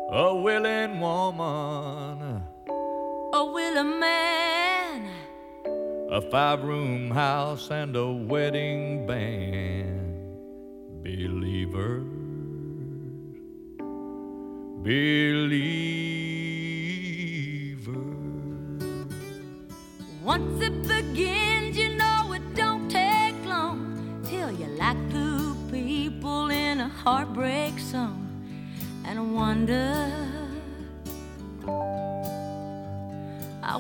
a willing woman, a willing man, a 5-room house and a wedding band. Believers, believers. Once it begins, you know it don't take long till you're like two people in a heartbreak song. And I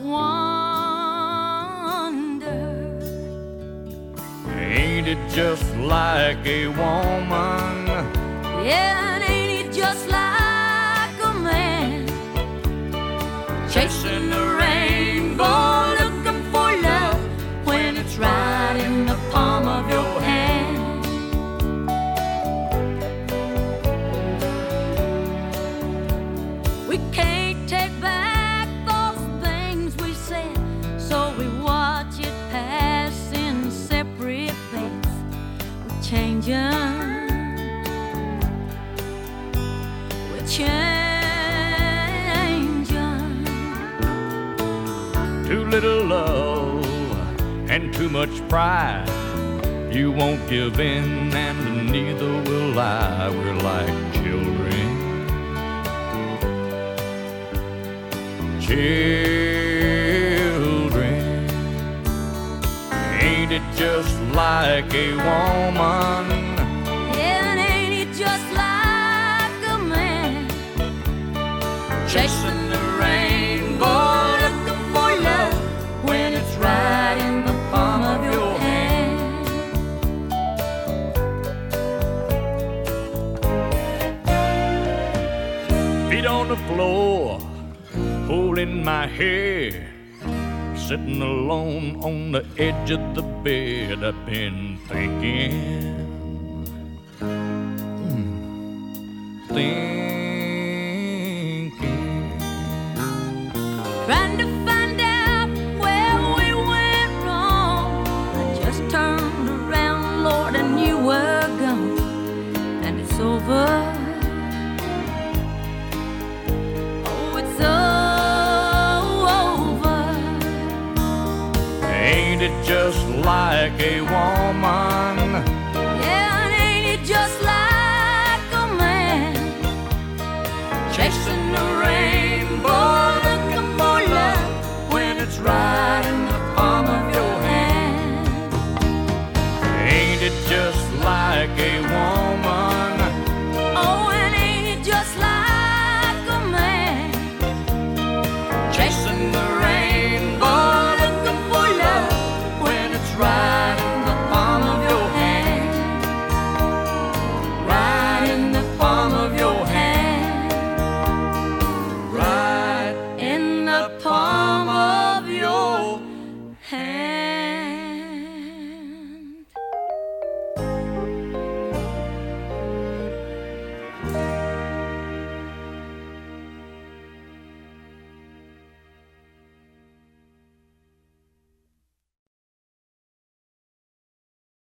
wonder, ain't it just like a woman? yeah, and ain't it just like a man chasing the rainbow, looking for love when it's right in the palm of your hand. We can't take back those things we said, so we watch it pass in separate beds. We're changing, we're changing. Too little love and too much pride. You won't give in and neither will I. We're like children, children. Ain't it just like a woman? Yeah, and ain't it just like a man chasing the rainbow, looking for love when it's right in the palm of your hand. Feet on the floor, holding my hair, sitting alone on the edge of the bed. I've been thinking, Trying to find out where we went wrong. I just turned around, Lord, and you were gone. And it's over. Oh, it's over. ain't it just like a woman? Yeah, and ain't it just like a man Chasing